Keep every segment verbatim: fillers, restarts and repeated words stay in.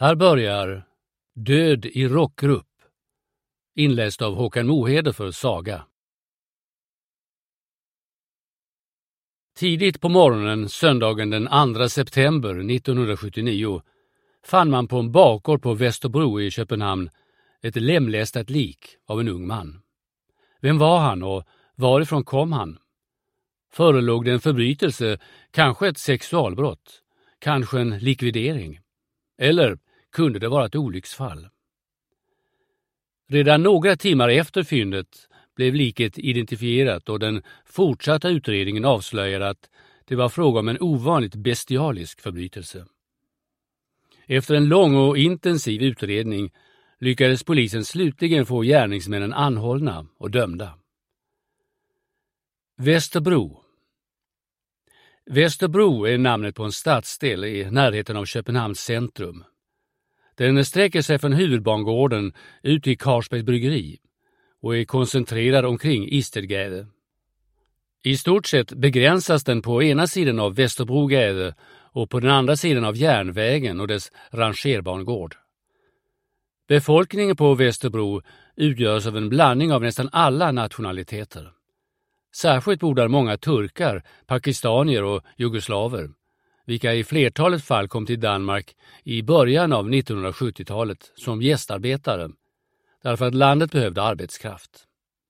Här börjar Död i rockgrupp, inläst av Håkan Mohede för Saga. Tidigt på morgonen söndagen den andra september nittonhundrasjuttionio fann man på en bakgård på Västerbro i Köpenhamn ett lemlästat lik av en ung man. Vem var han och varifrån kom han? Förelåg det en förbrytelse, kanske ett sexualbrott, kanske en likvidering? Eller kunde det vara ett olycksfall? Redan några timmar efter fyndet blev liket identifierat och den fortsatta utredningen avslöjade att det var fråga om en ovanligt bestialisk förbrytelse. Efter en lång och intensiv utredning lyckades polisen slutligen få gärningsmännen anhållna och dömda. Västerbro. Västerbro är namnet på en stadsdel i närheten av Köpenhamns centrum. Den sträcker sig från huvudbangården ut till Carlsbergs bryggeri och är koncentrerad omkring Istedgade. I stort sett begränsas den på ena sidan av Västerbrogade och på den andra sidan av järnvägen och dess rangerbangård. Befolkningen på Västerbro utgörs av en blandning av nästan alla nationaliteter. Särskilt bor där många turkar, pakistanier och jugoslaver, vilka i flertalet fall kom till Danmark i början av nittonhundrasjuttiotalet som gästarbetare, därför att landet behövde arbetskraft.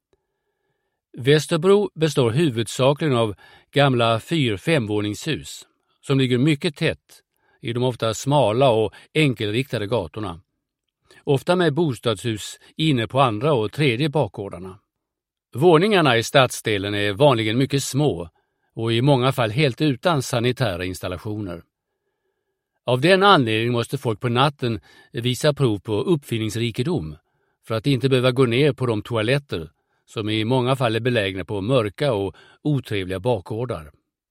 Västerbro består huvudsakligen av gamla fyr-femvåningshus som ligger mycket tätt i de ofta smala och enkelriktade gatorna, ofta med bostadshus inne på andra och tredje bakgårdarna. Våningarna i stadsdelen är vanligen mycket små och i många fall helt utan sanitära installationer. Av den anledningen måste folk på natten visa prov på uppfinningsrikedom för att inte behöva gå ner på de toaletter som i många fall är belägna på mörka och otrevliga bakgårdar.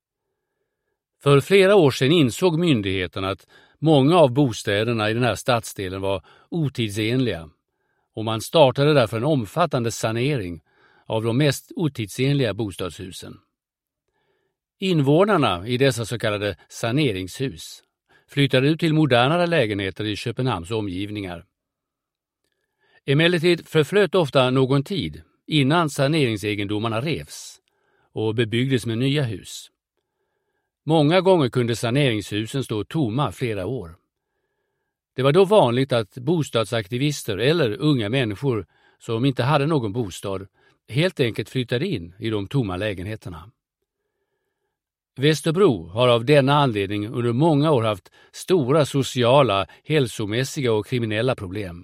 För flera år sedan insåg myndigheterna att många av bostäderna i den här stadsdelen var otidsenliga och man startade därför en omfattande sanering av de mest otidsenliga bostadshusen. Invånarna i dessa så kallade saneringshus flyttade ut till modernare lägenheter i Köpenhamns omgivningar. Emellertid förflöt ofta någon tid innan saneringsegendomarna revs och bebyggdes med nya hus. Många gånger kunde saneringshusen stå tomma flera år. Det var då vanligt att bostadsaktivister eller unga människor som inte hade någon bostad helt enkelt flyttade in i de tomma lägenheterna. Västerbro har av denna anledning under många år haft stora sociala, hälsomässiga och kriminella problem.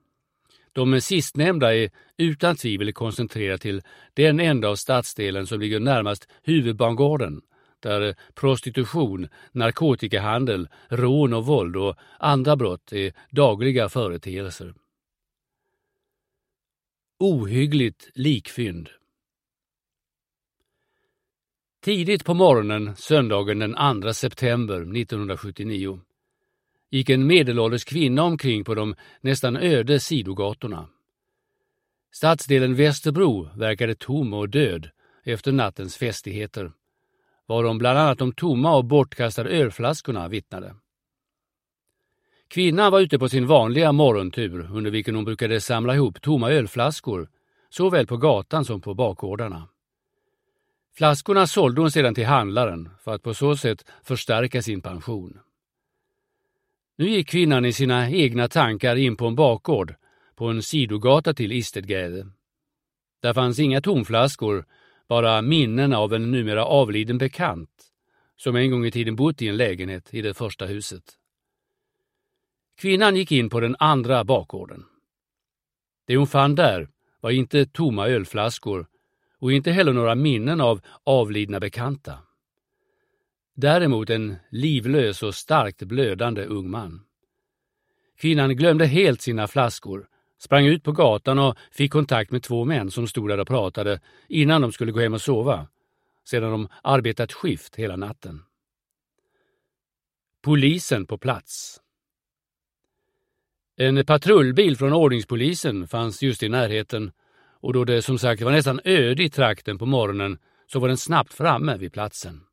De sistnämnda är utan tvivel koncentrerade till den enda av stadsdelen som ligger närmast huvudbangården, där prostitution, narkotikahandel, rån och våld och andra brott är dagliga företeelser. Ohyggligt likfynd. Tidigt på morgonen söndagen den andra september nittonhundrasjuttionio gick en medelålders kvinna omkring på de nästan öde sidogatorna. Stadsdelen Västerbro verkade tom och död efter nattens festigheter, varom bland annat de tomma och bortkastade ölflaskorna vittnade. Kvinnan var ute på sin vanliga morgontur under vilken hon brukade samla ihop tomma ölflaskor såväl på gatan som på bakgårdarna. Flaskorna sålde hon sedan till handlaren för att på så sätt förstärka sin pension. Nu gick kvinnan i sina egna tankar in på en bakgård på en sidogata till Istedgade. Där fanns inga tomflaskor, bara minnen av en numera avliden bekant som en gång i tiden bott i en lägenhet i det första huset. Kvinnan gick in på den andra bakgården. Det hon fann där var inte tomma ölflaskor och inte heller några minnen av avlidna bekanta. Däremot en livlös och starkt blödande ung man. Kvinnan glömde helt sina flaskor, sprang ut på gatan och fick kontakt med två män som stod där och pratade innan de skulle gå hem och sova, sedan de arbetat skift hela natten. Polisen på plats. En patrullbil från ordningspolisen fanns just i närheten och då det som sagt var nästan öde i trakten på morgonen så var den snabbt framme vid platsen.